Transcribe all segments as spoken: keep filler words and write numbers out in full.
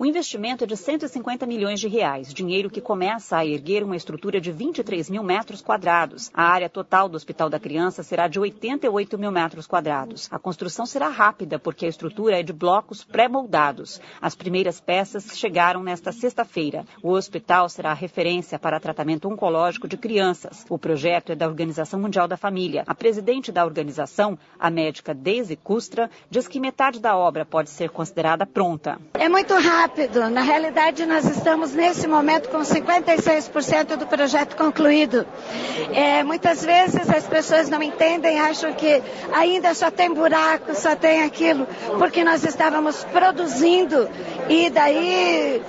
O investimento é de cento e cinquenta milhões de reais, dinheiro que começa a erguer uma estrutura de vinte e três mil metros quadrados. A área total do Hospital da Criança será de oitenta e oito mil metros quadrados. A construção será rápida, porque a estrutura é de blocos pré-moldados. As primeiras peças chegaram nesta sexta-feira. O hospital será a referência para tratamento oncológico de crianças. O projeto é da Organização Mundial da Família. A presidente da organização, a médica Daisy Kustra, diz que metade da obra pode ser considerada pronta. É muito rápido. Na realidade, nós estamos nesse momento com cinquenta e seis por cento do projeto concluído. É, muitas vezes as pessoas não entendem, acham que ainda só tem buraco, só tem aquilo, porque nós estávamos produzindo e daí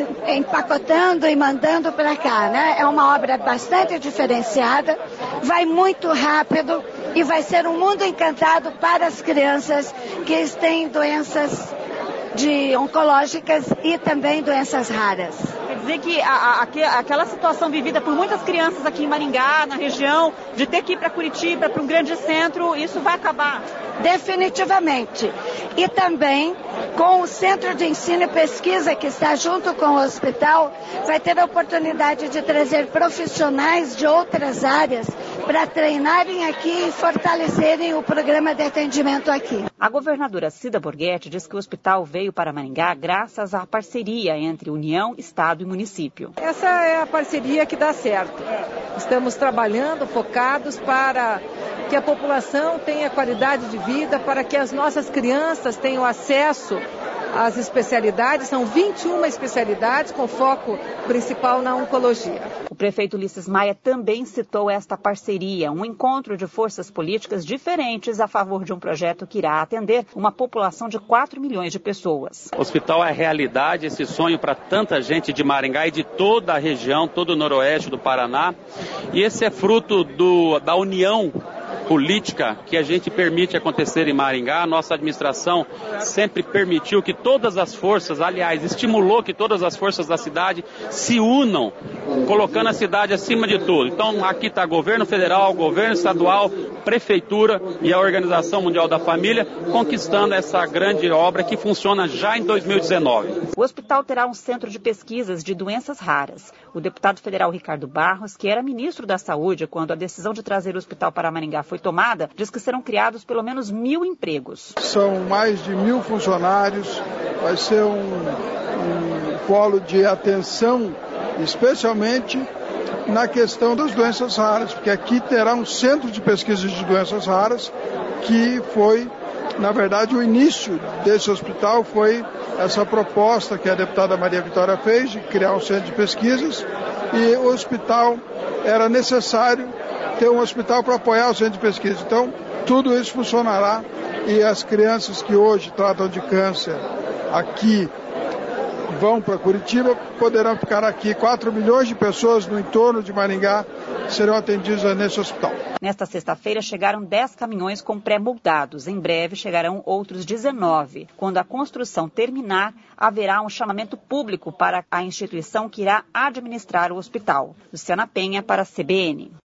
empacotando e mandando para cá, né? É uma obra bastante diferenciada, vai muito rápido e vai ser um mundo encantado para as crianças que têm doenças de oncológicas e também doenças raras. Quer dizer que a, a, aquela situação vivida por muitas crianças aqui em Maringá, na região, de ter que ir para Curitiba, para um grande centro, isso vai acabar? Definitivamente. E também, com o Centro de Ensino e Pesquisa, que está junto com o hospital, vai ter a oportunidade de trazer profissionais de outras áreas para treinarem aqui e fortalecerem o programa de atendimento aqui. A governadora Cida Borghetti diz que o hospital veio para Maringá graças à parceria entre União, Estado e município. Essa é a parceria que dá certo. Estamos trabalhando, focados para que a população tenha qualidade de vida, para que as nossas crianças tenham acesso às especialidades. São vinte e uma especialidades com foco principal na oncologia. O prefeito Ulisses Maia também citou esta parceria, um encontro de forças políticas diferentes a favor de um projeto que irá atender uma população de quatro milhões de pessoas. O hospital é realidade, esse sonho para tanta gente de Maringá e de toda a região, todo o noroeste do Paraná. E esse é fruto do, da união política que a gente permite acontecer em Maringá. A nossa administração sempre permitiu que todas as forças, aliás, estimulou que todas as forças da cidade se unam, colocando a cidade acima de tudo. Então, aqui está governo federal, governo estadual, prefeitura e a Organização Mundial da Família conquistando essa grande obra que funciona já em dois mil e dezenove. O hospital terá um centro de pesquisas de doenças raras. O deputado federal Ricardo Barros, que era ministro da Saúde quando a decisão de trazer o hospital para Maringá foi tomada, diz que serão criados pelo menos mil empregos. São mais de mil funcionários, vai ser um, um polo de atenção, especialmente na questão das doenças raras, porque aqui terá um centro de pesquisa de doenças raras, que foi, na verdade, o início desse hospital foi essa proposta que a deputada Maria Vitória fez, de criar um centro de pesquisas, e o hospital era necessário ter um hospital para apoiar o centro de pesquisa. Então, tudo isso funcionará e as crianças que hoje tratam de câncer aqui vão para Curitiba, poderão ficar aqui. quatro milhões de pessoas no entorno de Maringá serão atendidas nesse hospital. Nesta sexta-feira chegaram dez caminhões com pré-moldados. Em breve chegarão outros dezenove. Quando a construção terminar, haverá um chamamento público para a instituição que irá administrar o hospital. Luciana Penha para a C B N.